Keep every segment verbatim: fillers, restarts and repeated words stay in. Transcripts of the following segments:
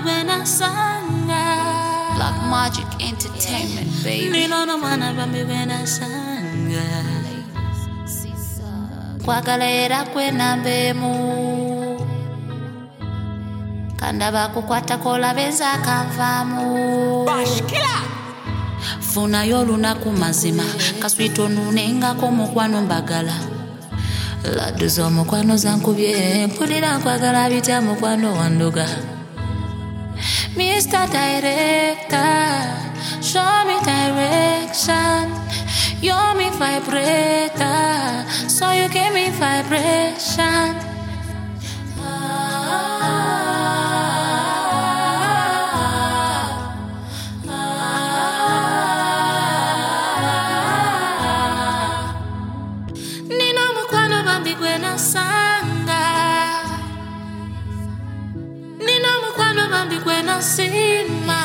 bambigwena sanga. Black Magic Entertainment, baby. Ninono mwana bambigwena sanga. Kwagalera kwena mbemu kanda bakukwata kola benza kanvamu. Bashkila Funa yolunaku mazima kaswito nunenga ko mukwano mbagala. Laddu z'omukwano zankubye mpulira nkwagala bitya mukwano wanduga. Mister Director, show me direction. You're me vibrator, so you give me vibration. Nino mukwano bambigwena sanga. Nino mukwano bambigwena sima.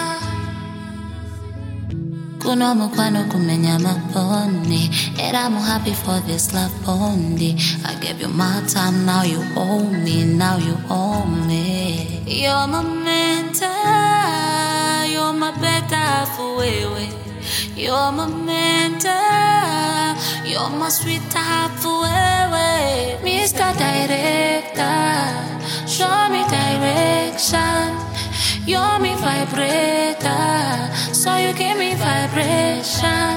Kuno mukwano kumenya maponi. And I'm happy for this love only. I gave you my time, now you owe me, now you owe me. You're my mentor, you're my better forever. You're my mentor, you're my sweetheart forever. Mister Director, show me direction. You're me vibrator, so you give me vibration.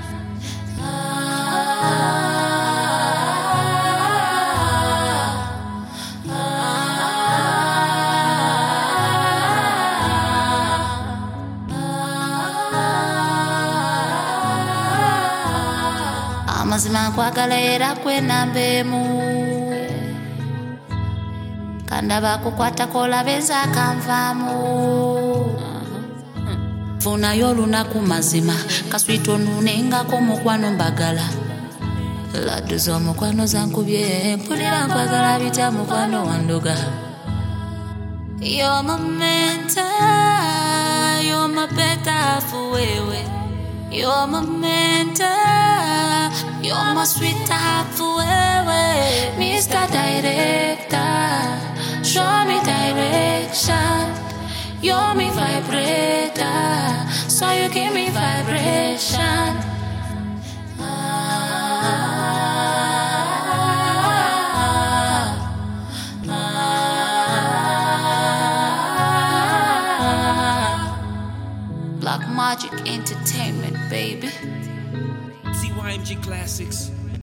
Amazima kwagalera kwena mbemu kanda bakukwata kola benza kanvamu. Funa yolunaku mazima kaswito nunenga ko mukwano mbagala. Laddu z'omukwano zankubye mpulira nkwagala bitya mukwano wanduga. You're my mentor, you're my better forever. You're my mentor, you're my sweetheart forever. Mister Director, show me direction. You're me vibrator, so you give me vibration. Black Magic Entertainment, baby. C Y M G Classics.